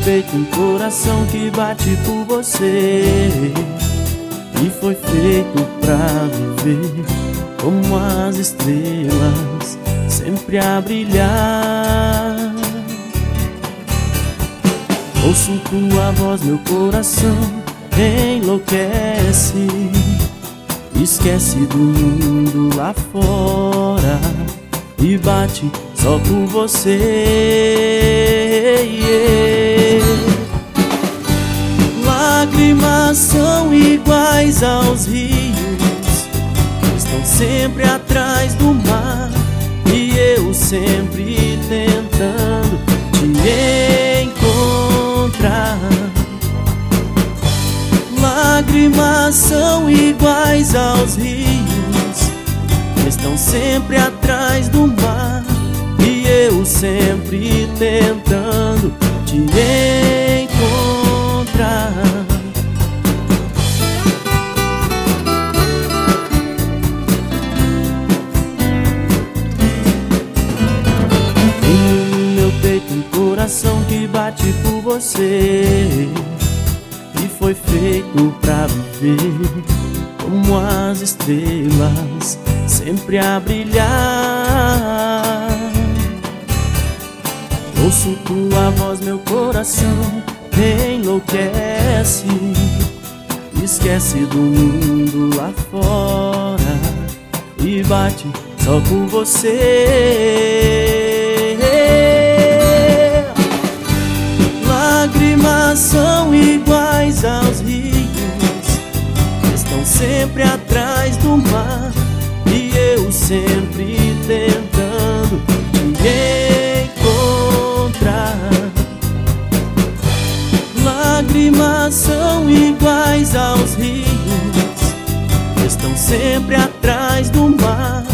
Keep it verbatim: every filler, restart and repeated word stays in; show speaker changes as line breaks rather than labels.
peito um coração que bate por você e foi feito pra viver como as estrelas, sempre a brilhar. Ouço tua voz, meu coração enlouquece, esquece do mundo lá fora e bate só por você. Yeah. Lágrimas são iguais aos rios, estão sempre atrás do mar, e eu sempre tentando te encontrar. Lágrimas são iguais aos rios, estão sempre atrás do mar, e eu sempre tentando te encontrar. Tenho no meu peito um coração que bate por você e foi feito pra viver como as estrelas, sempre a brilhar. Ouço tua voz, meu coração enlouquece, esquece do mundo lá fora e bate só por você. Lágrimas são iguais aos rios, estão sempre atrás do mar, e eu sempre tentando te encontrar. Lágrimas são iguais aos rios, estão sempre atrás do mar,